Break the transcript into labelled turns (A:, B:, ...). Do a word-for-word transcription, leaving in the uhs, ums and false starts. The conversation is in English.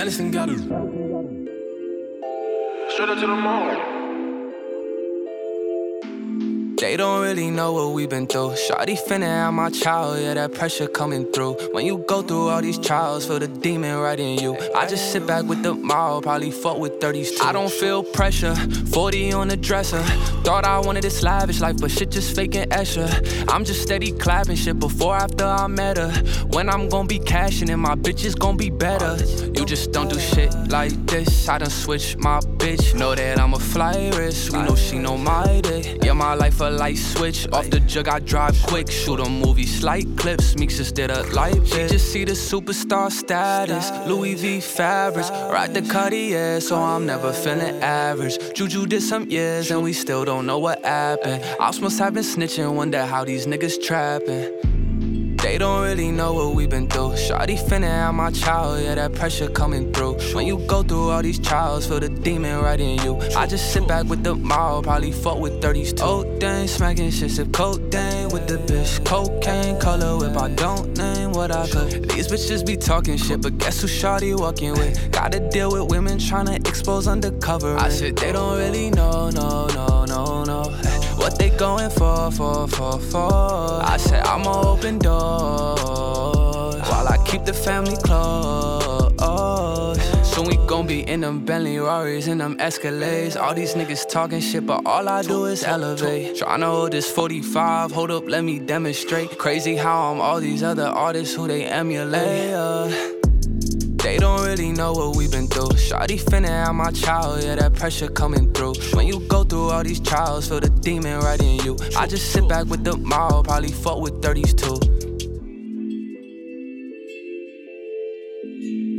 A: Aniston got it. Straight up to the moon.
B: They don't really know what we've been through. Shawty finna have my child, yeah, that pressure coming through. When you go through all these trials, feel the demon right in you. I just sit back with the mall, probably fuck with thirties too. I don't feel pressure, forty on the dresser. Thought I wanted this lavish life, but shit just faking extra. I'm just steady clapping shit before after I met her. When I'm gon' be cashing and my bitch is gon' be better. You just don't do shit like this. I done switched my bitch. Know that I'm a fly risk, we know she know my day. Yeah, my life a light switch. Off the jug, I drive quick. Shoot a movie, slight clips. Meeks just did a light bit. She just see the superstar status. Louis V fabrics. Ride the Cartier, so I'm never feeling average. Juju did some years, and we still don't know what happened. Ops must have been snitching, wonder how these niggas trapping. They don't really know what we've been through. Shawty finna have my child, yeah, that pressure coming through. When you go through all these trials, feel the demon right in you. I just sit back with the mall, probably fuck with thirties too. Oh dang, smacking shit, sip codeine with the bitch. Cocaine, color whip, I don't name what I cook. These bitches be talking shit, but guess who Shawty walking with? Gotta deal with women tryna expose undercover. I said they don't really know, no, no, no, no. What they going for, for, for, for? I said I'ma open doors while I keep the family close. Soon we gon' be in them Bentley Rarries and them Escalades. All these niggas talking shit, but all I do is elevate. Tryna hold this forty-five, hold up, let me demonstrate. Crazy how I'm all these other artists who they emulate. uh. They don't really know what we've been through. Shawty finna have my child, yeah, that pressure coming through. When you go through all these trials, feel the demon right in you. I just sit back with the mall, probably fuck with thirties too.